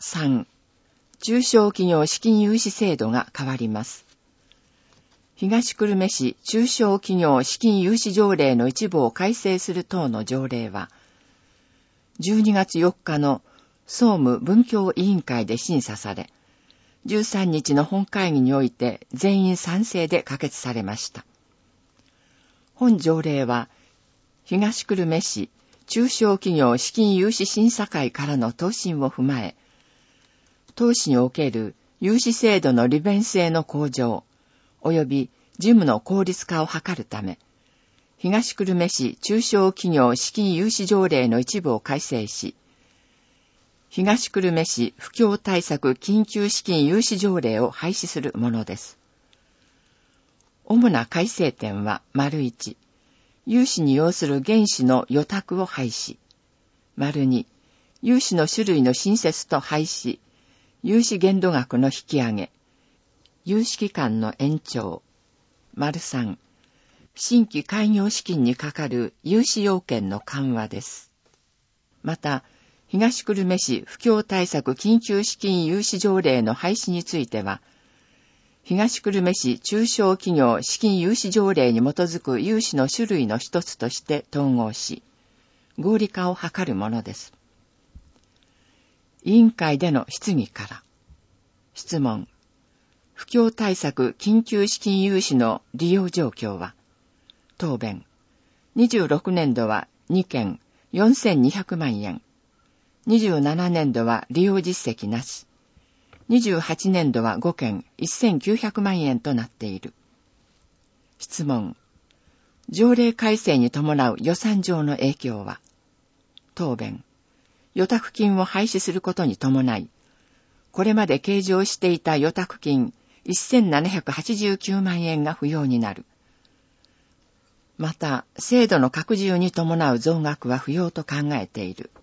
3、中小企業資金融資制度が変わります。東久留米市中小企業資金融資条例の一部を改正する等の条例は、12月4日の総務文教委員会で審査され、13日の本会議において全員賛成で可決されました。本条例は、東久留米市中小企業資金融資審査会からの答申を踏まえ、投資における融資制度の利便性の向上、及び事務の効率化を図るため、東久留米市中小企業資金融資条例の一部を改正し、東久留米市不況対策緊急資金融資条例を廃止するものです。主な改正点は、1、融資に要する原資の予託を廃止。2、融資の種類の新設と廃止、融資限度額の引き上げ、融資期間の延長。3、新規開業資金にかかる融資要件の緩和です。また、東久留米市不況対策緊急資金融資条例の廃止については、東久留米市中小企業資金融資条例に基づく融資の種類の一つとして統合し、合理化を図るものです。委員会での質疑から。質問。不況対策緊急資金融資の利用状況は、答弁。26年度は2件4200万円。27年度は利用実績なし。28年度は5件1900万円となっている。質問。条例改正に伴う予算上の影響は、答弁。予託金を廃止することに伴い、これまで計上していた予託金1789万円が不要になる。また、制度の拡充に伴う増額は不要と考えている。